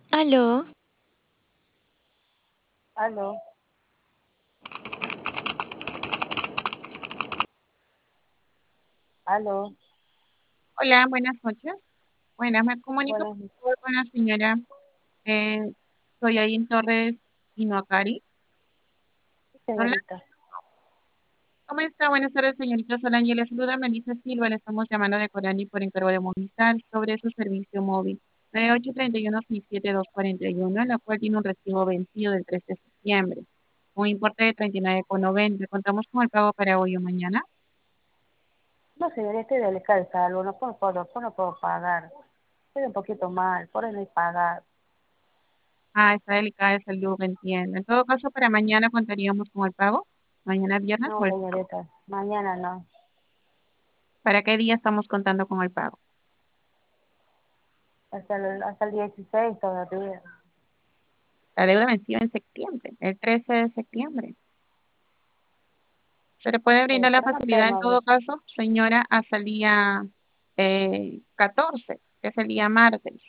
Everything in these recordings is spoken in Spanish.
Aló, Aló, aló, Hola, buenas noches. Bueno, me comunico buenas por noches, favor con la señora eh, Soyain Torres Inoakari. Hola, señorita. ¿cómo está? Buenas tardes, señorita Solange. Le saluda Melissa Silva. Le estamos llamando de Corani por encargo de Movistar sobre su servicio móvil 9831-67241, la cual tiene un recibo vencido del 3 de septiembre, un importe de 39,90. Contamos con el pago para hoy o mañana. No, señorita, estoy delicada de salud, no puedo pagar. Estoy un poquito mal, por eso no he pagado. Ah, está delicada de salud, entiendo. En todo caso, para mañana contaríamos con el pago. Mañana viernes o No, el sábado. señorita, mañana no. ¿Para qué día estamos contando con el pago? Hasta el 16 todavía. La deuda venció en septiembre, el 13 de septiembre. Se le puede brindar la Pero no facilidad en tengo, todo caso, señora, hasta el día 14, que es el día martes,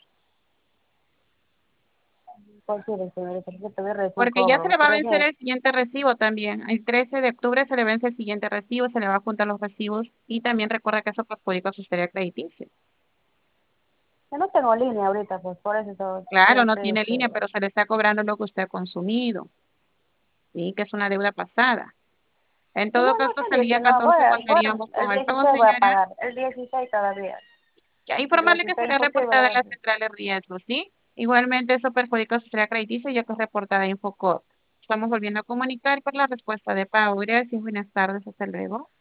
¿por qué, señorita? Porque todavía recién porque ya se cobro. le va a Usted vencer recién, el siguiente recibo también. El 13 de octubre se le vence el siguiente recibo, se le va a juntar los recibos y también recuerda que eso perjudica su historia crediticia. yo no tengo línea ahorita, pues por eso Claro, no estoy tiene línea, pero se le está cobrando lo que usted ha consumido, ¿sí? Que es una deuda pasada. En No, todo no, caso, hasta hasta el el día 19, 14 bueno, contaríamos el con el pago, 16 voy a señora. pagar, el 16 todavía. Ya El informarle que 16 será imposible, reportada en ¿verdad? la central de riesgo, ¿sí? Igualmente eso perjudica su historia crediticia ya que es reportada en Infocop. Estamos volviendo a comunicar por la respuesta de pago. Gracias, buenas tardes, hasta luego.